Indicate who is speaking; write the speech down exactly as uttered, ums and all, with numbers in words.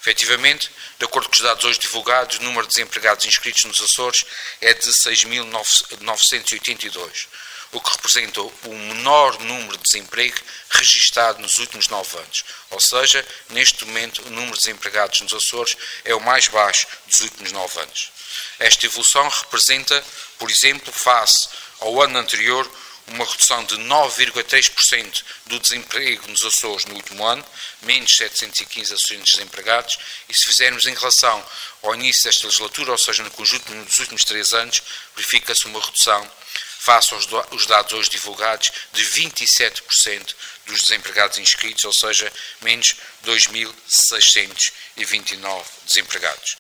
Speaker 1: Efetivamente, de acordo com os dados hoje divulgados, o número de desempregados inscritos nos Açores é de seis mil novecentos e oitenta e dois, o que representa o menor número de desemprego registado nos últimos nove anos. Ou seja, neste momento, o número de desempregados nos Açores é o mais baixo dos últimos nove anos. Esta evolução representa, por exemplo, face ao ano anterior, uma redução de nove vírgula três por cento do desemprego nos Açores no último ano, menos setecentos e quinze açorianos desempregados, e se fizermos em relação ao início desta legislatura, ou seja, no conjunto dos últimos três anos, verifica-se uma redução, face aos dados hoje divulgados, de vinte e sete por cento dos desempregados inscritos, ou seja, menos dois mil seiscentos e vinte e nove desempregados.